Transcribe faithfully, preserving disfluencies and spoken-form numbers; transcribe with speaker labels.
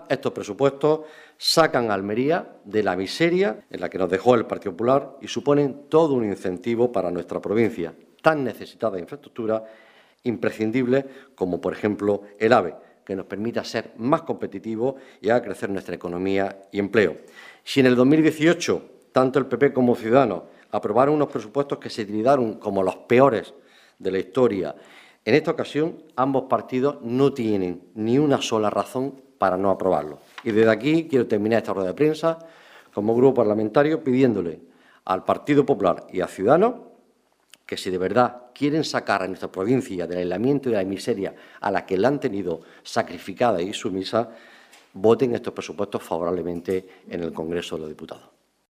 Speaker 1: Estos presupuestos sacan a Almería de la miseria en la que nos dejó el Partido Popular y suponen todo un incentivo para nuestra provincia, tan necesitada de infraestructura imprescindible como, por ejemplo, el AVE, que nos permita ser más competitivos y haga crecer nuestra economía y empleo. Si en el dos mil dieciocho tanto el P P como Ciudadanos aprobaron unos presupuestos que se tildaron como los peores de la historia, en esta ocasión ambos partidos no tienen ni una sola razón para no aprobarlo. Y desde aquí quiero terminar esta rueda de prensa como grupo parlamentario pidiéndole al Partido Popular y a Ciudadanos que si de verdad quieren sacar a nuestra provincia del aislamiento y de la miseria a la que la han tenido sacrificada y sumisa, voten estos presupuestos favorablemente en el Congreso de los Diputados.